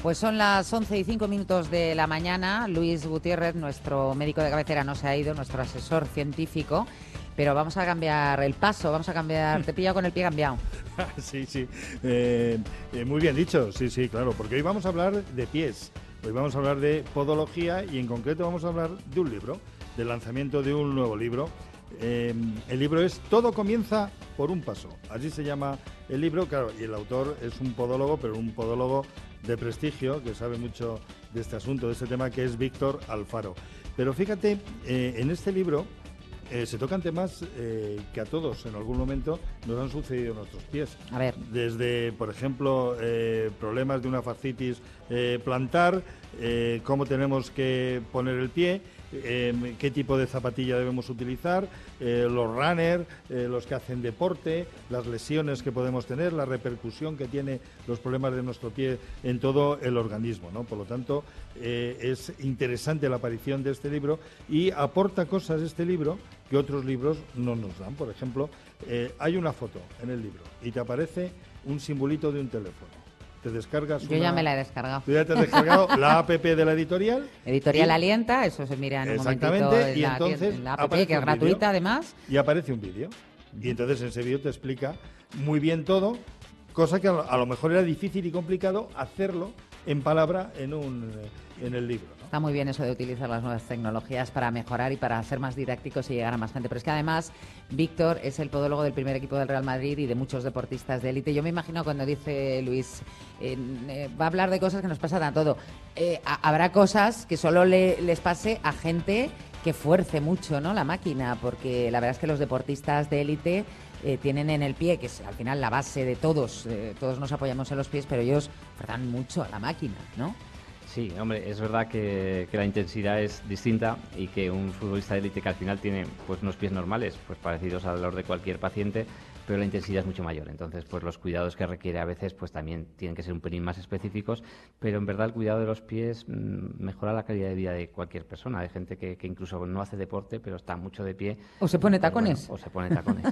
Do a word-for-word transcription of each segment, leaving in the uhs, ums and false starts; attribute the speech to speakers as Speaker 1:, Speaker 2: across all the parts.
Speaker 1: Pues son las once y cinco minutos de la mañana. Luis Gutiérrez, nuestro médico de cabecera, no se ha ido, nuestro asesor científico, pero vamos a cambiar el paso, vamos a cambiar... Te he pillado con el pie cambiado.
Speaker 2: Sí, sí, eh, eh, muy bien dicho, sí, sí, claro, porque hoy vamos a hablar de pies, hoy vamos a hablar de podología y en concreto vamos a hablar de un libro, del lanzamiento de un nuevo libro. Eh, el libro es Todo comienza por un paso, así se llama el libro, claro, y el autor es un podólogo, pero un podólogo de prestigio, que sabe mucho de este asunto, de este tema, que es Víctor Alfaro. Pero fíjate, eh, en este libro eh, se tocan temas eh, que a todos en algún momento nos han sucedido en nuestros pies.
Speaker 1: A ver.
Speaker 2: Desde, por ejemplo, eh, problemas de una fascitis eh, plantar, eh, cómo tenemos que poner el pie, eh, qué tipo de zapatilla debemos utilizar, eh, los runners, eh, los que hacen deporte, las lesiones que podemos tener, la repercusión que tiene los problemas de nuestro pie en todo el organismo, ¿no? Por lo tanto, eh, es interesante la aparición de este libro y aporta cosas este libro que otros libros no nos dan. Por ejemplo, eh, hay una foto en el libro y te aparece un simbolito de un teléfono. Te descargas
Speaker 1: Yo
Speaker 2: una...
Speaker 1: ya me la he descargado.
Speaker 2: ¿Tú ya te has descargado la app de la editorial?
Speaker 1: Editorial
Speaker 2: y...
Speaker 1: Alienta, eso se mira en un momentito
Speaker 2: Exactamente,
Speaker 1: en
Speaker 2: y
Speaker 1: la,
Speaker 2: entonces
Speaker 1: en la app,
Speaker 2: aparece
Speaker 1: que es
Speaker 2: un
Speaker 1: gratuita
Speaker 2: vídeo,
Speaker 1: además.
Speaker 2: Y aparece un vídeo. Y entonces en ese vídeo te explica muy bien todo, cosa que a lo, a lo mejor era difícil y complicado hacerlo en palabra en, un, en el libro, ¿no?
Speaker 1: Está muy bien eso de utilizar las nuevas tecnologías para mejorar y para ser más didácticos y llegar a más gente. Pero es que además Víctor es el podólogo del primer equipo del Real Madrid y de muchos deportistas de élite. Yo me imagino cuando dice Luis, eh, eh, va a hablar de cosas que nos pasan a todo. Eh, a, habrá cosas que solo le, les pase a gente que fuerce mucho, ¿no?, la máquina, porque la verdad es que los deportistas de élite eh, tienen en el pie, que es al final la base de todos, eh, todos nos apoyamos en los pies, pero ellos fuerzan mucho a la máquina, ¿no?
Speaker 3: Sí, hombre, es verdad que, que la intensidad es distinta y que un futbolista de élite que al final tiene pues unos pies normales, pues parecidos a los de cualquier paciente, pero la intensidad es mucho mayor. Entonces, pues los cuidados que requiere a veces pues también tienen que ser un pelín más específicos, pero en verdad el cuidado de los pies mmm, mejora la calidad de vida de cualquier persona. Hay gente que, que incluso no hace deporte, pero está mucho de pie.
Speaker 1: O se pone
Speaker 3: pues,
Speaker 1: tacones.
Speaker 3: Bueno, o se pone tacones.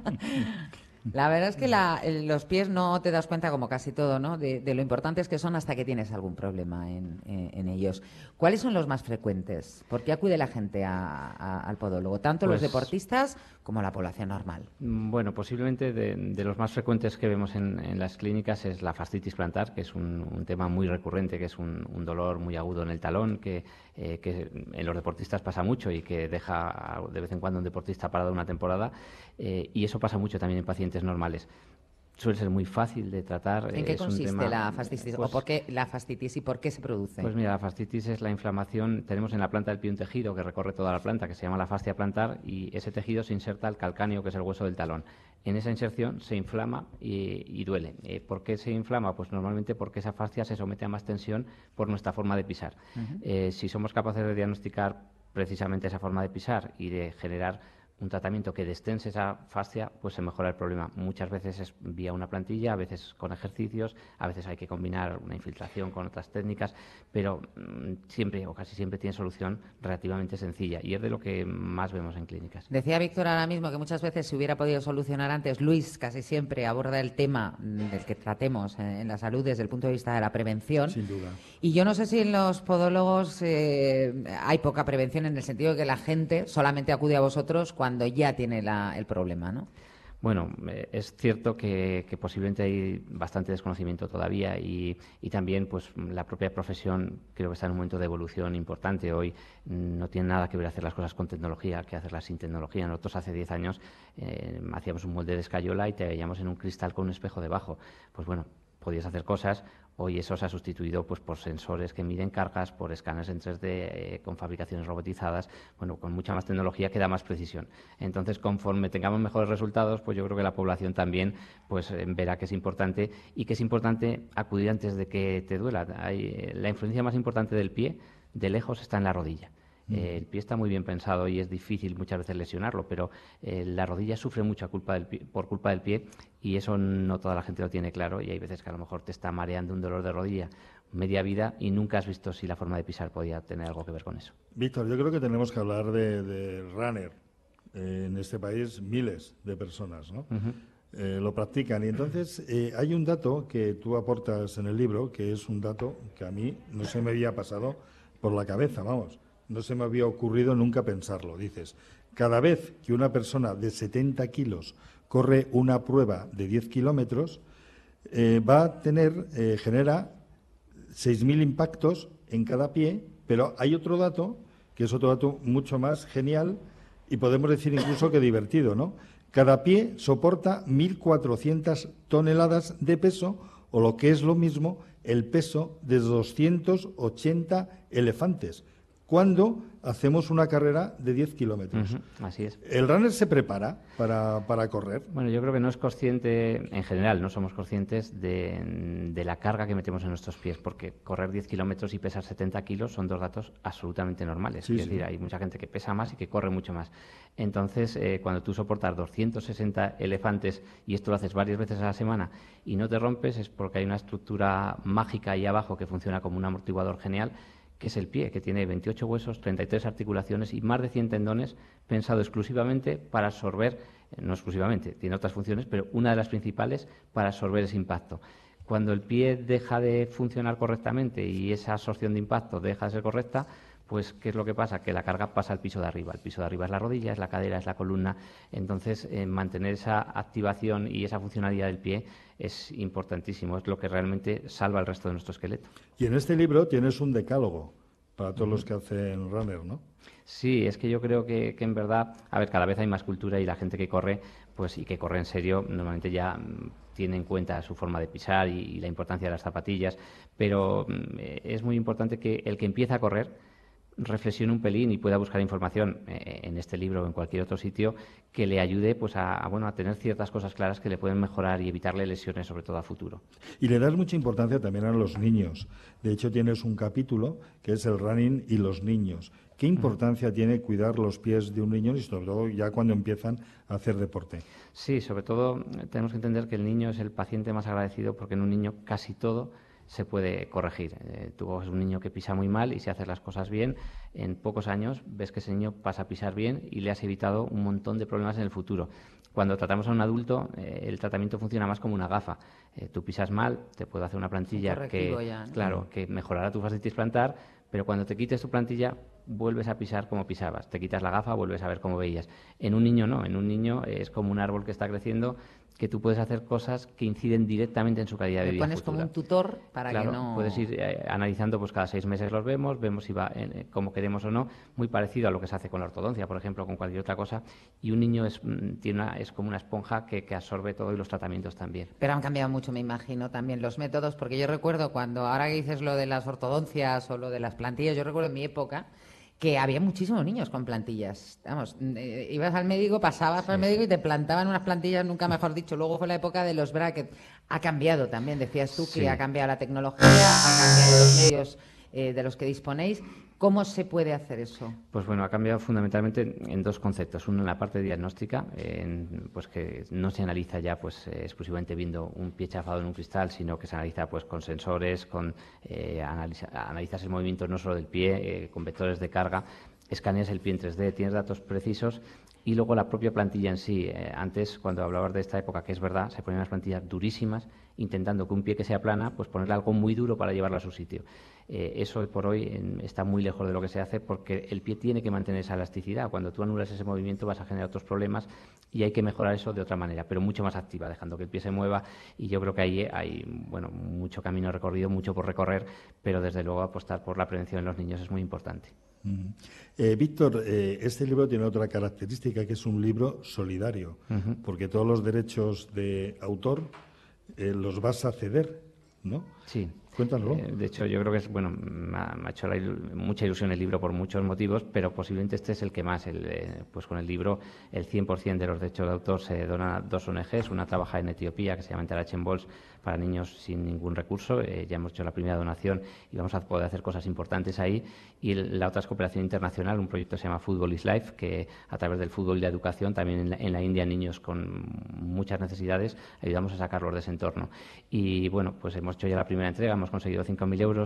Speaker 1: La verdad es que la, los pies no te das cuenta, como casi todo, ¿no?, de, de lo importantes que son hasta que tienes algún problema en, en, en ellos. ¿Cuáles son los más frecuentes? ¿Por qué acude la gente a, a, al podólogo? Tanto
Speaker 3: Pues,
Speaker 1: los deportistas como la población normal.
Speaker 3: Bueno, posiblemente de, de los más frecuentes que vemos en, en las clínicas es la fascitis plantar, que es un, un tema muy recurrente, que es un, un dolor muy agudo en el talón, que, eh, que en los deportistas pasa mucho y que deja de vez en cuando un deportista parado una temporada, eh, y eso pasa mucho también en pacientes normales. Suele ser muy fácil de tratar.
Speaker 1: ¿En qué
Speaker 3: es
Speaker 1: consiste
Speaker 3: un tema,
Speaker 1: la fascitis?
Speaker 3: pues,
Speaker 1: ¿O por qué la fascitis y por qué se produce?
Speaker 3: Pues mira, la fascitis es la inflamación. Tenemos en la planta del pie un tejido que recorre toda la planta, que se llama la fascia plantar, y ese tejido se inserta al calcáneo, que es el hueso del talón. En esa inserción se inflama y, y duele. Eh, ¿Por qué se inflama? Pues normalmente porque esa fascia se somete a más tensión por nuestra forma de pisar. Uh-huh. Eh, si somos capaces de diagnosticar precisamente esa forma de pisar y de generar un tratamiento que destense esa fascia, pues se mejora el problema. Muchas veces es vía una plantilla, a veces con ejercicios, a veces hay que combinar una infiltración con otras técnicas, pero mmm, siempre o casi siempre tiene solución relativamente sencilla y es de lo que más vemos en clínicas.
Speaker 1: Decía Víctor ahora mismo que muchas veces se hubiera podido solucionar antes. Luis casi siempre aborda el tema del que tratemos en la salud desde el punto de vista de la prevención.
Speaker 2: Sin duda.
Speaker 1: Y yo no sé si en los podólogos eh, hay poca prevención en el sentido de que la gente solamente acude a vosotros cuando cuando ya tiene la, el problema, ¿no?
Speaker 3: Bueno, eh, es cierto que, que posiblemente hay bastante desconocimiento todavía y, y también pues la propia profesión creo que está en un momento de evolución importante. Hoy no tiene nada que ver hacer las cosas con tecnología que hacerlas sin tecnología. Nosotros hace diez años eh, hacíamos un molde de escayola y te veíamos en un cristal con un espejo debajo. Pues bueno, podías hacer cosas. Hoy eso se ha sustituido pues por sensores que miden cargas, por escáneres en tres D, eh, con fabricaciones robotizadas, bueno, con mucha más tecnología que da más precisión. Entonces, conforme tengamos mejores resultados, pues yo creo que la población también pues eh, verá que es importante y que es importante acudir antes de que te duela. Hay, eh, la influencia más importante del pie, de lejos, está en la rodilla. Eh, el pie está muy bien pensado y es difícil muchas veces lesionarlo, pero eh, la rodilla sufre mucho a culpa del pie, por culpa del pie y eso no toda la gente lo tiene claro y hay veces que a lo mejor te está mareando un dolor de rodilla media vida y nunca has visto si la forma de pisar podía tener algo que ver con eso.
Speaker 2: Víctor, yo creo que tenemos que hablar de, de runner. Eh, en este país miles de personas, ¿no?
Speaker 3: Uh-huh.
Speaker 2: eh, lo practican. Y entonces eh, hay un dato que tú aportas en el libro, que es un dato que a mí no se me había pasado por la cabeza, vamos, no se me había ocurrido nunca pensarlo. Dices, cada vez que una persona de setenta kilos corre una prueba de diez kilómetros, eh, va a tener, eh, genera seis mil impactos en cada pie, pero hay otro dato, que es otro dato mucho más genial y podemos decir incluso que divertido, ¿no? Cada pie soporta mil cuatrocientas toneladas de peso, o lo que es lo mismo, el peso de doscientos ochenta elefantes, cuando hacemos una carrera de diez kilómetros.
Speaker 3: Uh-huh, así es.
Speaker 2: ¿El runner se prepara para, para correr?
Speaker 3: Bueno, yo creo que no es consciente, en general, no somos conscientes de, de la carga que metemos en nuestros pies, porque correr diez kilómetros y pesar setenta kilos son dos datos absolutamente normales.
Speaker 2: Sí,
Speaker 3: es
Speaker 2: sí.
Speaker 3: decir, hay mucha gente que pesa más y que corre mucho más. Entonces, eh, cuando tú soportas doscientos sesenta elefantes y esto lo haces varias veces a la semana y no te rompes, es porque hay una estructura mágica ahí abajo que funciona como un amortiguador genial, que es el pie, que tiene veintiocho huesos, treinta y tres articulaciones y más de cien tendones, pensado exclusivamente para absorber, no exclusivamente, tiene otras funciones, pero una de las principales para absorber ese impacto. Cuando el pie deja de funcionar correctamente y esa absorción de impacto deja de ser correcta, pues ¿qué es lo que pasa? Que la carga pasa al piso de arriba. El piso de arriba es la rodilla, es la cadera, es la columna. Entonces, eh, mantener esa activación y esa funcionalidad del pie es importantísimo, es lo que realmente salva el resto de nuestro esqueleto.
Speaker 2: Y en este libro tienes un decálogo para todos uh-huh. los que hacen runner, ¿no?
Speaker 3: Sí, es que yo creo que, que en verdad, a ver, cada vez hay más cultura y la gente que corre, pues y que corre en serio, normalmente ya mmm, tiene en cuenta su forma de pisar y, y la importancia de las zapatillas, pero mmm, es muy importante que el que empieza a correr reflexione un pelín y pueda buscar información eh, en este libro o en cualquier otro sitio que le ayude pues a, a, bueno, a tener ciertas cosas claras que le pueden mejorar y evitarle lesiones, sobre todo a futuro.
Speaker 2: Y le das mucha importancia también a los niños. De hecho, tienes un capítulo que es el running y los niños. ¿Qué importancia mm. tiene cuidar los pies de un niño y sobre todo ya cuando empiezan a hacer deporte?
Speaker 3: Sí, sobre todo tenemos que entender que el niño es el paciente más agradecido porque en un niño casi todo se puede corregir. Eh, tú coges un niño que pisa muy mal y si haces las cosas bien, en pocos años ves que ese niño pasa a pisar bien y le has evitado un montón de problemas en el futuro. Cuando tratamos a un adulto, eh, el tratamiento funciona más como una gafa. Eh, tú pisas mal, te puedo hacer una plantilla que,
Speaker 1: ya, ¿no?
Speaker 3: claro, que mejorará tu fascitis plantar, pero cuando te quites tu plantilla, vuelves a pisar como pisabas. Te quitas la gafa, vuelves a ver cómo veías. En un niño no, en un niño es como un árbol que está creciendo, que tú puedes hacer cosas que inciden directamente en su calidad de vida
Speaker 1: futura. Le pones como un tutor para
Speaker 3: claro,
Speaker 1: que no...
Speaker 3: puedes ir eh, analizando, pues cada seis meses los vemos, vemos si va eh, como queremos o no, muy parecido a lo que se hace con la ortodoncia, por ejemplo, con cualquier otra cosa, y un niño es, tiene una, es como una esponja que, que absorbe todo y los tratamientos también.
Speaker 1: Pero han cambiado mucho, me imagino, también los métodos, porque yo recuerdo cuando, ahora que dices lo de las ortodoncias o lo de las plantillas, yo recuerdo en mi época que había muchísimos niños con plantillas. Vamos, eh, ibas al médico, pasabas sí, al médico y te plantaban unas plantillas, nunca mejor dicho. Luego fue la época de los brackets. Ha cambiado también, decías tú, sí. que ha cambiado la tecnología, ha cambiado los medios eh, de los que disponéis. ¿Cómo se puede hacer eso?
Speaker 3: Pues bueno, ha cambiado fundamentalmente en dos conceptos. Uno en la parte diagnóstica, en, pues que no se analiza ya pues eh, exclusivamente viendo un pie chafado en un cristal, sino que se analiza pues con sensores, con eh, analiza, analizas el movimiento no solo del pie, eh, con vectores de carga, escaneas el pie en tres D, tienes datos precisos y luego la propia plantilla en sí. Eh, antes, cuando hablabas de esta época, que es verdad, se ponían unas plantillas durísimas, intentando que un pie que sea plana, pues ponerle algo muy duro para llevarlo a su sitio. Eh, eso por hoy en, está muy lejos de lo que se hace porque el pie tiene que mantener esa elasticidad. Cuando tú anulas ese movimiento vas a generar otros problemas y hay que mejorar eso de otra manera, pero mucho más activa, dejando que el pie se mueva y yo creo que ahí hay bueno, mucho camino recorrido, mucho por recorrer, pero desde luego apostar por la prevención en los niños es muy importante.
Speaker 2: Uh-huh. eh, Víctor, eh, este libro tiene otra característica que es un libro solidario, uh-huh. porque todos los derechos de autor eh, los vas a ceder, ¿no?
Speaker 3: Sí.
Speaker 2: Cuéntanoslo.
Speaker 3: Eh, de hecho, yo creo que es, bueno, me ha, me ha hecho la il- mucha ilusión el libro por muchos motivos, pero posiblemente este es el que más. El, eh, pues con el libro, el cien por ciento de los derechos de autor se dona a dos O N Ges. Una trabaja en Etiopía, que se llama Interaction Balls, para niños sin ningún recurso. Eh, ya hemos hecho la primera donación y vamos a poder hacer cosas importantes ahí. Y el, la otra es cooperación internacional, un proyecto que se llama Football is Life, que a través del fútbol y la educación, también en la, en la India, niños con muchas necesidades, ayudamos a sacarlos de ese entorno. Y bueno, pues hemos hecho ya la primera entrega, hemos conseguido cinco mil euros.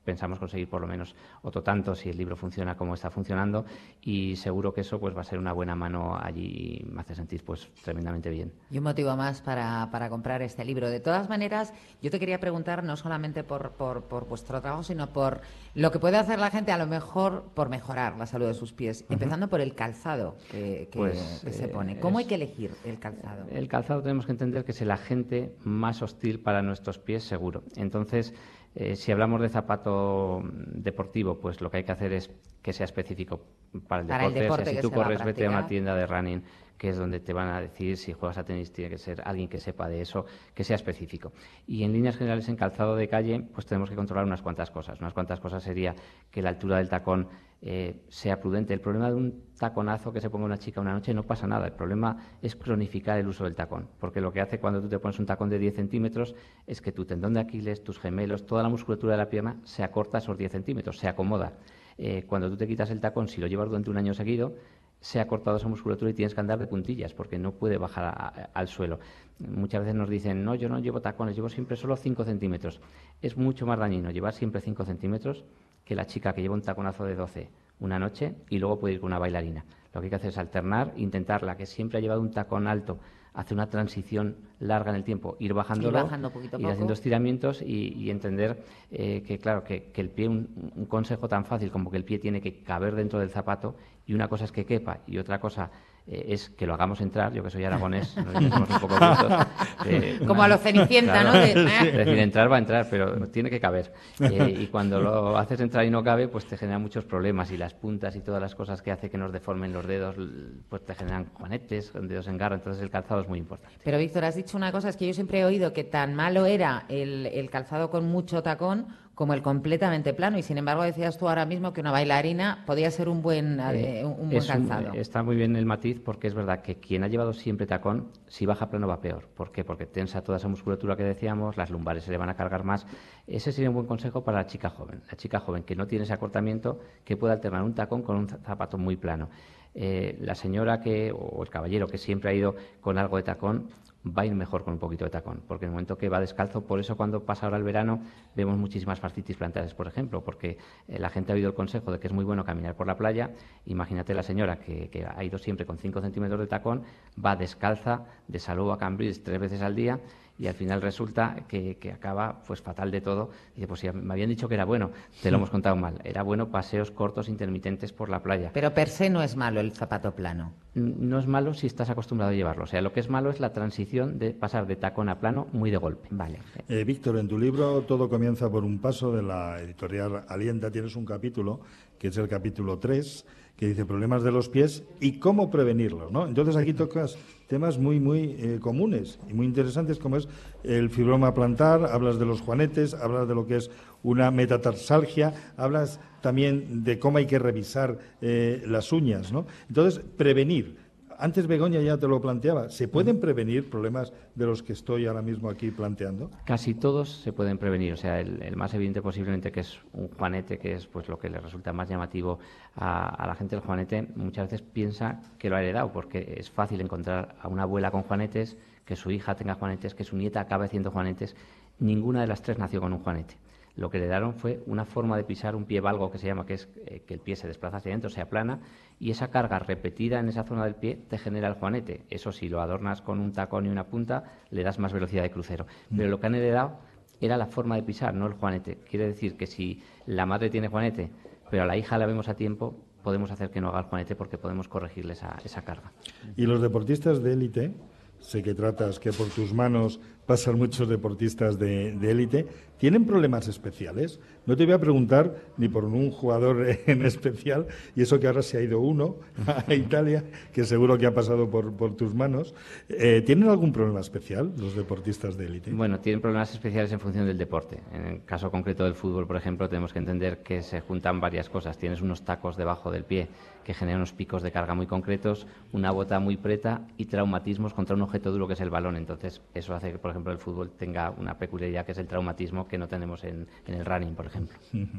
Speaker 3: pensamos conseguir por lo menos otro tanto si el libro funciona como está funcionando, y seguro que eso pues va a ser una buena mano allí y me hace sentir pues tremendamente bien.
Speaker 1: Y un motivo más para, para comprar este libro. De todas maneras, yo te quería preguntar no solamente por, por, por vuestro trabajo, sino por lo que puede hacer la gente a lo mejor por mejorar la salud de sus pies, uh-huh. empezando por el calzado que, que, pues, que se pone. ¿Cómo es, hay que elegir el calzado?
Speaker 3: El calzado tenemos que entender que es el agente más hostil para nuestros pies, seguro. Entonces, Eh, si hablamos de zapato deportivo, pues lo que hay que hacer es que sea específico para el
Speaker 1: para
Speaker 3: deporte.
Speaker 1: El deporte
Speaker 3: o sea, si
Speaker 1: que
Speaker 3: tú
Speaker 1: se
Speaker 3: corres,
Speaker 1: va a
Speaker 3: vete a una tienda de running, que es donde te van a decir si juegas a tenis, tiene que ser alguien que sepa de eso, que sea específico. Y en líneas generales, en calzado de calle, pues tenemos que controlar unas cuantas cosas. Unas cuantas cosas sería que la altura del tacón eh, sea prudente. El problema de un taconazo que se ponga una chica una noche no pasa nada. El problema es cronificar el uso del tacón, porque lo que hace cuando tú te pones un tacón de diez centímetros es que tu tendón de Aquiles, tus gemelos, toda la musculatura de la pierna se acorta esos diez centímetros, se acomoda. Eh, cuando tú te quitas el tacón, si lo llevas durante un año seguido, se ha cortado esa musculatura y tienes que andar de puntillas porque no puede bajar a, a, al suelo. Muchas veces nos dicen, no, yo no llevo tacones, llevo siempre solo cinco centímetros. Es mucho más dañino llevar siempre cinco centímetros que la chica que lleva un taconazo de doce una noche y luego puede ir con una bailarina. Lo que hay que hacer es alternar, intentar la que siempre ha llevado un tacón alto, hacer una transición larga en el tiempo, ir bajándolo,
Speaker 1: ir, bajando poquito a
Speaker 3: ir
Speaker 1: poco.
Speaker 3: haciendo estiramientos y, y entender eh, que, claro, que, que el pie, un, un consejo tan fácil como que el pie tiene que caber dentro del zapato, y una cosa es que quepa y otra cosa eh, es que lo hagamos entrar. Yo que soy aragonés, nos somos un poco brutos. Eh,
Speaker 1: como
Speaker 3: una,
Speaker 1: a los Cenicienta,
Speaker 3: claro,
Speaker 1: ¿no? De,
Speaker 3: es decir, entrar va a entrar, pero tiene que caber. Eh, y cuando lo haces entrar y no cabe, pues te genera muchos problemas, y las puntas y todas las cosas que hace que nos deformen los dedos, pues te generan juanetes, dedos en garra. Entonces el calzado es muy importante.
Speaker 1: Pero Víctor, has dicho una cosa, es que yo siempre he oído que tan malo era el, el calzado con mucho tacón como el completamente plano, y sin embargo decías tú ahora mismo que una bailarina podía ser un buen, eh, un buen calzado.
Speaker 3: Un, está muy bien el matiz, porque es verdad que quien ha llevado siempre tacón, si baja plano va peor. ¿Por qué? Porque tensa toda esa musculatura que decíamos, las lumbares se le van a cargar más. Ese sería un buen consejo para la chica joven. La chica joven que no tiene ese acortamiento, que puede alternar un tacón con un zapato muy plano. Eh, la señora que, o el caballero que siempre ha ido con algo de tacón, va a ir mejor con un poquito de tacón, porque en el momento que va descalzo, por eso cuando pasa ahora el verano vemos muchísimas fascitis plantares, por ejemplo, porque eh, la gente ha oído el consejo de que es muy bueno caminar por la playa. Imagínate la señora que, que ha ido siempre con cinco centímetros de tacón, va descalza de Salou a Cambrils tres veces al día, y al final resulta que, que acaba pues fatal de todo. Y dice, pues si me habían dicho que era bueno, te lo hemos contado mal. Era bueno paseos cortos intermitentes por la playa.
Speaker 1: Pero per se no es malo el zapato plano.
Speaker 3: No es malo si estás acostumbrado a llevarlo. O sea, lo que es malo es la transición de pasar de tacón a plano muy de golpe.
Speaker 1: Vale.
Speaker 2: Eh, Víctor, en tu libro Todo comienza por un paso, de la editorial Alienta, tienes un capítulo, que es el capítulo tres, que dice problemas de los pies y cómo prevenirlos, ¿no? Entonces aquí tocas temas muy, muy eh, comunes y muy interesantes, como es el fibroma plantar, hablas de los juanetes, hablas de lo que es una metatarsalgia, hablas también de cómo hay que revisar eh, las uñas, ¿no? Entonces, prevenir. Antes Begoña ya te lo planteaba. ¿Se pueden prevenir problemas de los que estoy ahora mismo aquí planteando?
Speaker 3: Casi todos se pueden prevenir. O sea, el, el más evidente posiblemente, que es un juanete, que es pues lo que le resulta más llamativo a, a la gente del juanete, muchas veces piensa que lo ha heredado, porque es fácil encontrar a una abuela con juanetes, que su hija tenga juanetes, que su nieta acabe haciendo juanetes. Ninguna de las tres nació con un juanete. Lo que le dieron fue una forma de pisar un pie valgo, que se llama, que es eh, que el pie se desplaza hacia adentro, se aplana, y esa carga repetida en esa zona del pie te genera el juanete. Eso, si lo adornas con un tacón y una punta, le das más velocidad de crucero. Pero lo que han heredado era la forma de pisar, no el juanete. Quiere decir que si la madre tiene juanete, pero a la hija la vemos a tiempo, podemos hacer que no haga el juanete, porque podemos corregirle esa, esa carga.
Speaker 2: Y los deportistas de élite, sé que tratas que por tus manos pasan muchos deportistas de élite, ¿tienen problemas especiales? No te voy a preguntar ni por un jugador en especial, y eso que ahora se ha ido uno a Italia, que seguro que ha pasado por, por tus manos. Eh, ¿Tienen algún problema especial los deportistas de élite?
Speaker 3: Bueno, tienen problemas especiales en función del deporte. En el caso concreto del fútbol, por ejemplo, tenemos que entender que se juntan varias cosas. Tienes unos tacos debajo del pie que generan unos picos de carga muy concretos, una bota muy preta y traumatismos contra un objeto duro que es el balón. Entonces, eso hace que, por ejemplo, el fútbol tenga una peculiaridad, que es el traumatismo, que no tenemos en, en el running, por ejemplo.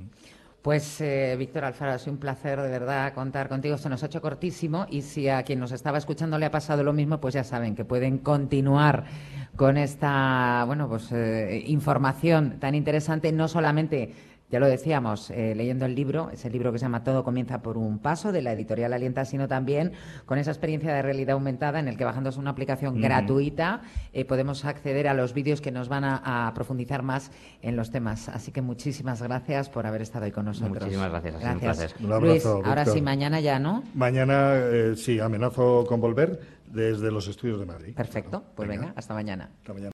Speaker 1: Pues, eh, Víctor Alfaro, ha sido un placer de verdad contar contigo. Se nos ha hecho cortísimo, y si a quien nos estaba escuchando le ha pasado lo mismo, pues ya saben que pueden continuar con esta, bueno, pues eh, información tan interesante, no solamente Ya lo decíamos, eh, leyendo el libro, ese libro que se llama Todo comienza por un paso, de la editorial Alienta, sino también con esa experiencia de realidad aumentada en el que, bajándose una aplicación uh-huh. gratuita, eh, podemos acceder a los vídeos que nos van a, a profundizar más en los temas. Así que muchísimas gracias por haber estado hoy con nosotros.
Speaker 3: Muchísimas gracias.
Speaker 1: Gracias.
Speaker 3: Un placer.
Speaker 2: Un abrazo,
Speaker 1: Luis,
Speaker 2: Víctor.
Speaker 1: ahora sí, mañana ya, ¿no?
Speaker 2: Mañana eh, sí, amenazo con volver desde los estudios de Madrid.
Speaker 1: Perfecto, pues venga, venga hasta mañana.
Speaker 2: Hasta mañana.